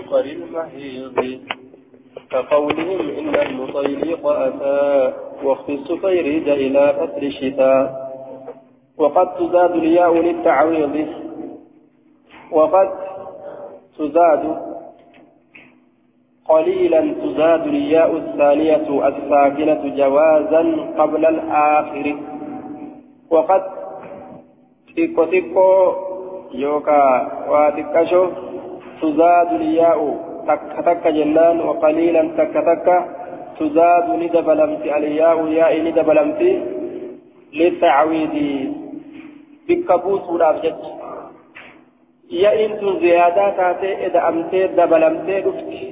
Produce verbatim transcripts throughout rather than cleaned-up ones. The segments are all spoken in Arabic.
المصدر المحيض كقولهم إن المطيلق أتى وقت السفيرج إلى فتر الشتاء وقد تزاد الياء للتعويض وقد تزاد قليلا تزاد الياء الثانية الساكنة جوازا قبل الآخر وقد تيكو تيكو يوكا واتكشو تزاد الياء تك تك جنان وقليلا تك تك تزاد ندبلمت الياء ياء ندبلمت للتعويض بكبوس ورابجت ياء زيادة تاتي إذا أمتي دبلمتي دفتي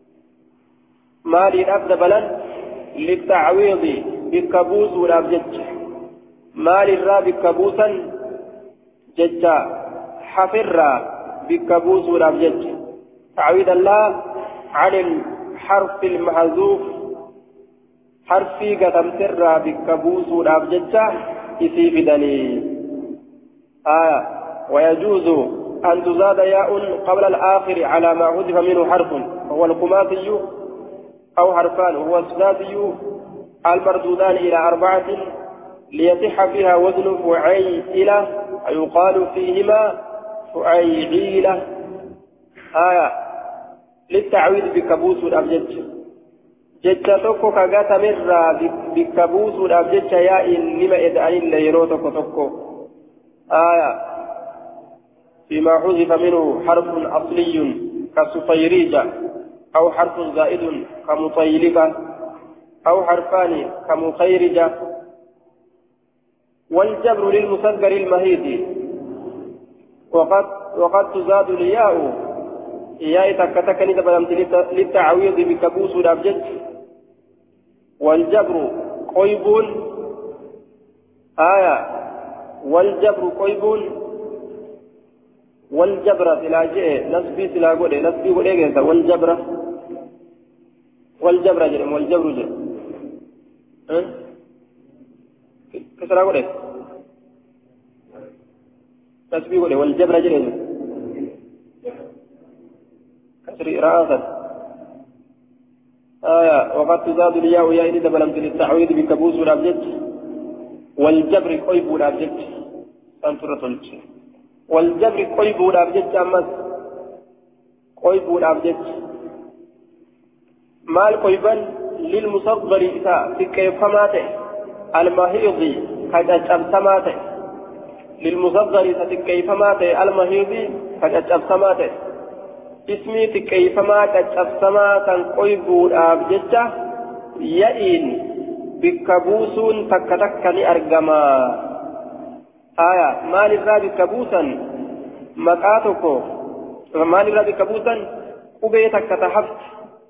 مالي نفس دبلا للتعويض بكبوس ورابجت مالي الرا بكبوسا ججا حفر بكبوس ورابجت تعويض الله عن الحرف المحذوف حرفي قدم سر بكبوس ورابجت يسيب دني آية ويجوز أن تزاد ياء قبل الآخر على ما حذف منه حرف وهو الخماسي أو حرفان وهو السداسي المردودان إلى أربعة ليصح فيها وزن فعيلة يقال فيهما فعيعيلة آية للتعويض بكبوس الأبجد ججة توكو كاغاتا مرة بكبوس الأبجد ياء لما إدعين ليرو توكو توكو آية فيما حذف منه حرف أصلي كسفيريجة أو حرف زائد كمطيلقة أو حرفان كمخيرجة والجبر للمصدر المهيد وقد وقد تزاد الياء ياء تكتك ندبلمت للتعويض بكبوس الأبجد والجبر قيب آية والجبر قيب والجبر سلاجئ نسبي سلاجئ نسبي وليجنت والجبر والجبر جرم والجبر جرم ها كسر أقوله نسبي ولي والجبر جرم كسر رأسا آية وقد تزاد الياء يا إذا بلمت للتعويض بكبوس والأبجد والجبر قيب والأبجد أنتر تلتشي والجبر قيب والأبجد أمس قيب والأبجد مال قيبا للمصغر إذا كيف ماته المهيض قد أجبسماته للمصغر إذا كيف ماته المهيض قد أجبسماته اسمي كيف مات أجبسماتا قيب والأبجد يئن بكبوس تكتكني أرجما آية مال الرابي كبوسا مكاتكو مال الرابي كبوسا قبيتك كتحفت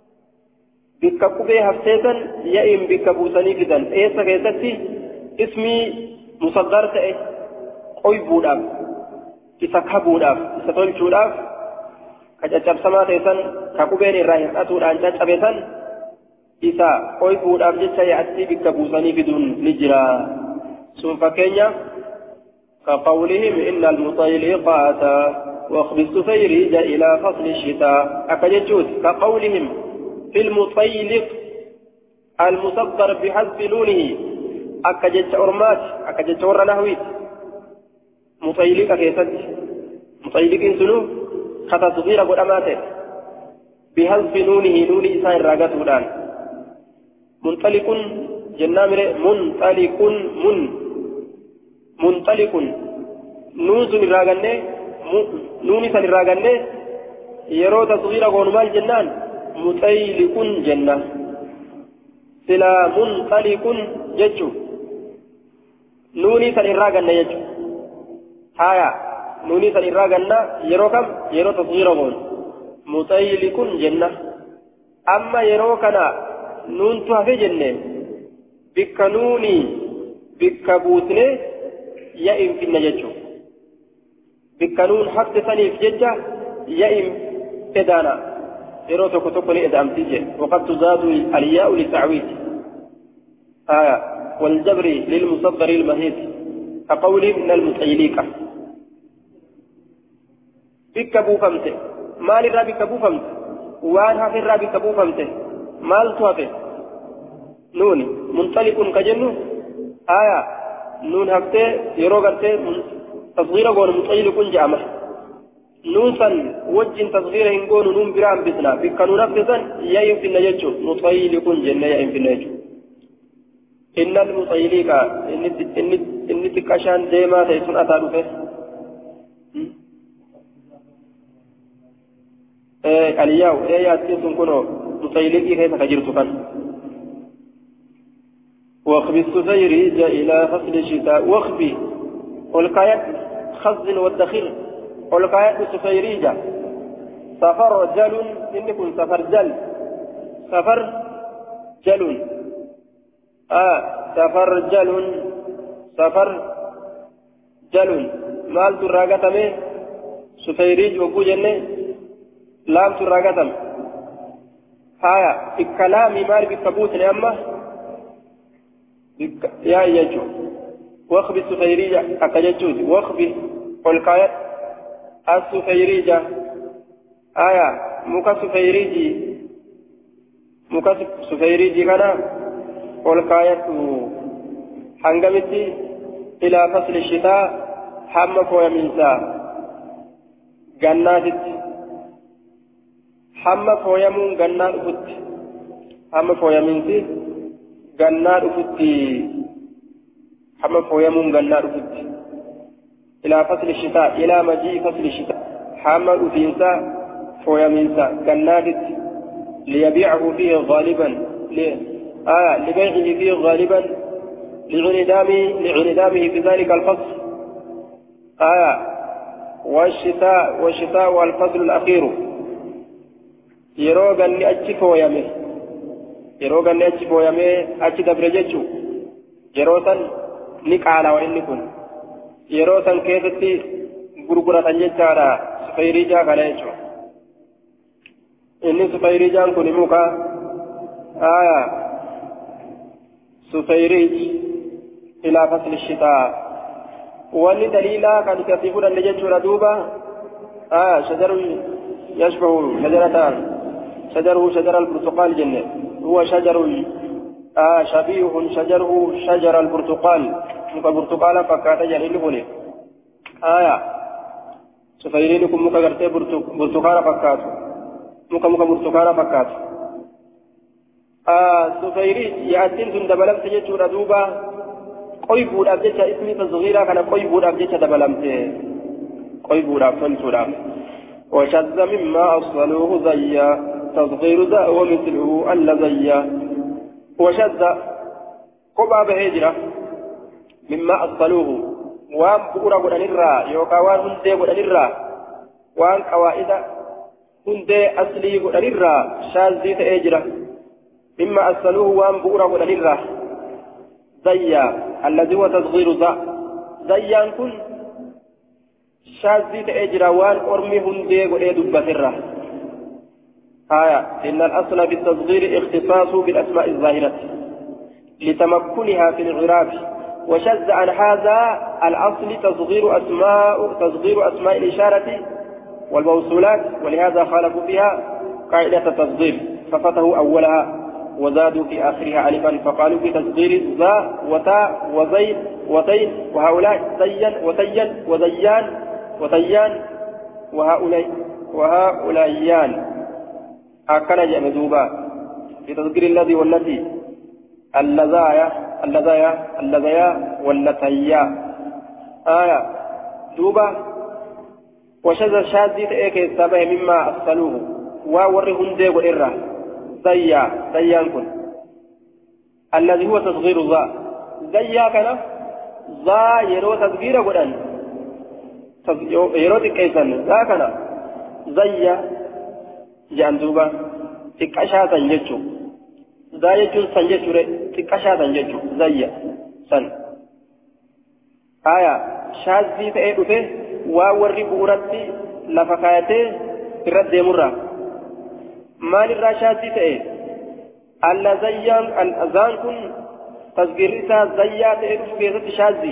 بك قبي حفتيسا يئن بكبوسني جدا ايسا كيستي اسمي مصدر تأي قيبو داف إسا كبو داف إسا تولشو داف كججب سماتيسا كقبين الراهن أتور أن ججبيسا إسا قيبو داف جتا يأتي بكبوسني بدون نجرا سنفا كينيا كقولهم إن المطيلقات وخذ السفيرج إلى فصل الشتاء أكججوت كقولهم في المطيلق المصدر بحذف نونه أكجج أرمات أكجج ور نهويت مطيلق كيست مطيلق سنو خطا صغيرة قد أماته بحذف نونه نون إسان راقات ودان منطلق جنامر منطلق من منطلق نون سن الراغنة نون سن الراغنة يرو تصغير غنمال جنان مطيلق جنة سلا منطلق ججو نون سن الراغنة ججو هايا نون سن الراغنة يرو كم يرو تصغير غن مطيلق جنة أما يرو كنا نون تهفي جنة بك نوني بك بوتني يئن في النججو بكانون حق ثاني في ججة يئن إدانا يروتو كتوكني إدام تيجي وقد تزاد الياء للتعويض آية والجبر للمصدر المهيد كقول من المطيليكة بك بو فمت ما للرا بك بو فمت وان هفر بكبو فمته مال توافه نون منطلق كجنو آية نون هفته يرو غرته تصغير غور منطلق جامع نون سن وجه تصغير هنغون نون برام بسنا بكانو نفسن يا يمكن نجو مطلق جنة يا يمكن نجو إن المطيلين إن إن إن تكشان ديما تيسون أتارو فيه إيه الياو إيه ياتيسون كنو مطيلين كيف تجرتو كان واخبي السفيريج إلى فصل الشتاء واخبي والقايات خزن والدخيل والقايات السفيريج سفر جل إنكم سفر جل سفر جل آه سفر جل سفر جل مال تراغتمي سفيريج وكو جنة لام تراغتم هايا الكلام مال بكبوت لأمه بك... يا يجو واخبي السفيريج أكججوز واخبي والقاية السفيريج آية مكا سفيريجي مكا سفيريجي كان والقاية حنقمتي إلى فصل الشتاء حمى فويا منسا جناتت حمى فويا من جنات فت حمى فويا منسي جنات فت حمى فويا من جنات فت إلى فصل الشتاء إلى مجيء فصل الشتاء حمى أفينسا فويا منسا جناتت ليبيعه فيه غالبا ليه آه لبيعه فيه غالبا لعندامه لعندامه في ذلك الفصل آه والشتاء والشتاء والفصل الأخير يروغا لأجف ويمه يروغا لأجف ويمه أجف دبرجتشو يروسا نقالا وإنكن يروسا كيفتي غرغرة جتارا سفيريجا كاليشو إني سفيريجا كنموكا آه سفيريج إلى فصل الشتاء وأن دليلا قد كثيفون النجج ردوبة آه شجر يشبه شجرتان شجره شجر البرتقال جنة هو شجر آه شبيه شجره شجر البرتقال مكا برتقال فكاتا جنين هنا آية سفيرينكم مكا غرتي برتقال فكاتو مكا مكا برتقال فكاتو آه سفيريج يأتين ثم دبلمت جيتشورا دوبا قيبود أبجيتشا اسمي تصغيرا كان قيبود أبجيتشا دبلمت قيبود أبجيتشا وشذ مما أصلوه زيا تصغير ذا ومثله ألا زيا وشذ قبع بهجرة مما أصلوه وان بؤرا قد نرى يوكا وان هندي قد نرى وان قوائد هندي أصلي قد نرى شاذ تأجرة مما أصلوه وان بؤرا قد نرى زيا الذي هو تصغير ذا زيا كن شاذ تأجرة وان أرمي هندي قد دبتره آية إن الأصل بالتصغير اختصاص بالأسماء الظاهرة لتمكنها في الإعراب وشذ عن هذا الأصل تصغير أسماء تصغير أسماء الإشارة والموصولات ولهذا خالفوا فيها قاعدة التصغير ففتحوا أولها وزادوا في آخرها ألفا فقالوا في تصغير ذا وتاء وزين وتين وهؤلاء زين وتين وزيان وتيان وهؤلاء وهؤلاءيان أكن جمدوبا في تذكير الذي والتي اللذايا اللذايا اللذايا واللتيا آية دوبا وشذ الشاذ تأيك يستبه مما أصلوه وورهم ديب الإرة زيا زيان كن الذي هو تصغير ذا زيا كان ذا يرو تصغير قدن يرو تكيسن ذا كان زيا جاندوبا تكاشاتا جيتشو ذا يجو سنجيتشو تكاشاتا جيتشو زيا سن آية شاذي تأيدو فيه ووري بورتي لفكايته رد مرة مال الرشاذي تأيد ألا زيان الأذان كن تصغيرتا زيا تأيدو فيه شاذي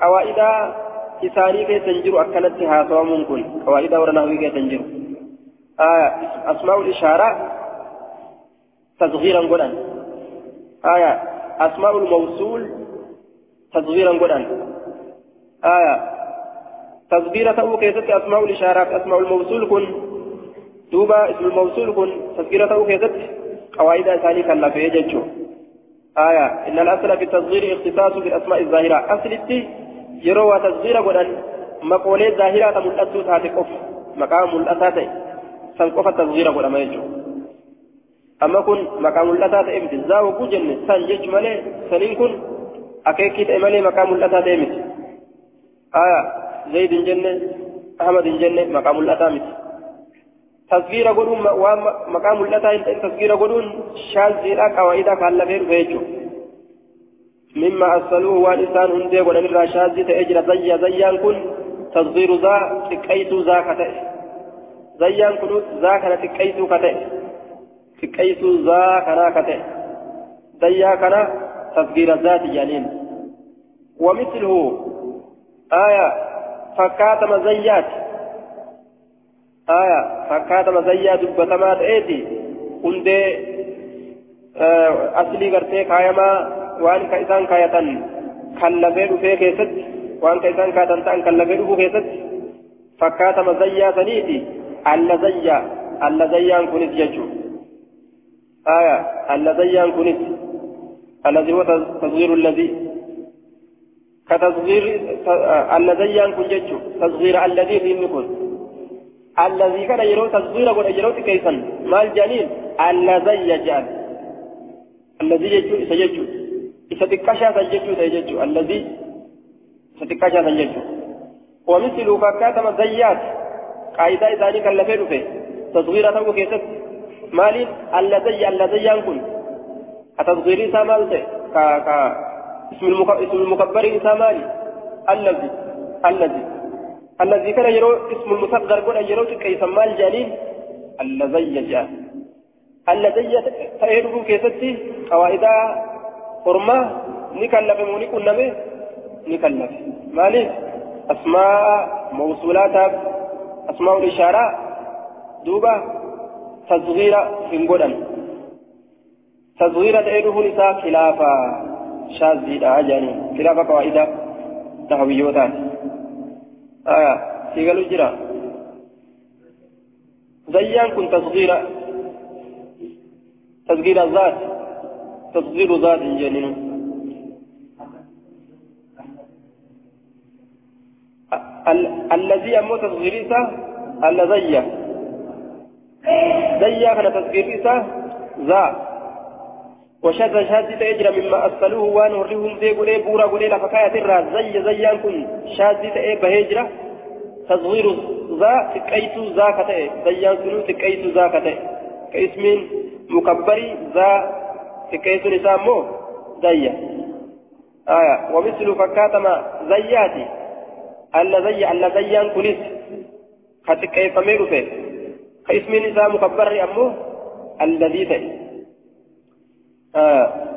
قواعد إساني كي تنجر أكلت هاتوامون كن قواعد ورناوي كي تنجر آية أسماء الإشارة تصغيرا قدان آية أسماء الموصول تصغيرا قدان آية تصغير تأو كيست أسماء الإشارات أسماء الموصول كن دوبا اسم الموصول كن تصغير تأو كيست قواعد ثاني كلا في يجتشو آية إن الأصل في التصغير اختصاص بالأسماء الظاهرة أصلتي يروى تصغير قدان مقولات ظاهرة ملأسو تاتقف مقام ملأساتي سنقف التصغير قدان ما يجو أما كن مقام ملأسات إمت زاو كجن سنجج ملي سنين كن أكيكيت إمالي مقام ملأسات إمت آية زيد جنة أحمد جنة مقام الأتامت تصغير قدون مقام الأتامت تصغير قدون شاذ زيرا قواعد كالا غير فيجو مما أصلوه والإنسان هندي قدن الرشاد تأجر زي زيان كن تصغير ذا تكيت ذا كتئ زيان كن ذا كنا تكيت كتئ تكيت ذا كنا كتئ زيا كنا تصغير ذات جانين ومثله آية فكات مزيات آية فكات مزيات بتمات إيدي عند آه أصلي قرتي كايما وان كيسان كايتن كلفير في كيست وان كيسان كايتن تان كلفير في كيست فكات مزيات نيتي اللزيا اللزيان كنت يجو آية اللزيان كنت الذي هو تصغير الذي كتصغير الذي يكون جدّ تصغير الذي يكون الذي كان يرو تصغير قد يرو كيفا ما الجنين الذي يجعل الذي يجعل سيجعل ستكشى سيجعل سيجعل الذي ستكشى سيجعل ومثل فكاتم الزيات قاعدة ذلك اللفين فيه تصغير تو كيسف مال الذي الذي يكون التصغير سامالته كا كا اسم المكبر إساماني الذي الذي الذي كان يرو اسم المصغر كان يرو كيف سمى الجليل الذي يجاء الذي تأيده كيستي قواعد فرما نكلف ونكون نمي نكلف مالي أسماء موصولات أسماء الإشارة دوبة تصغير في القدم تصغير تأيده نساء خلافا شاذ أجاني خلاف قواعد نحويوتات آية سيقالوا جرا زيان كن تصغير تصغير الذات تصغير ذات جنين الذي أمو تصغيريسا الذي زي كان تصغيريسا ذا وشذ شاذ تأجر مما أصلوه وان ورهم ذي قولي بورا قولي لفكاية الراس زي زيان كن شاذ تأجر بهجرة تصغير ذا تكيت ذا كتأ زيان كنو تكيت ذا كتأ كاسم مكبري ذا تكيت نسامو زي آية ومثل فكاتما زياتي الذي الذيان كنس كتكيف ميرو فيه كاسم نسام مكبري أمو الذي تأجر آه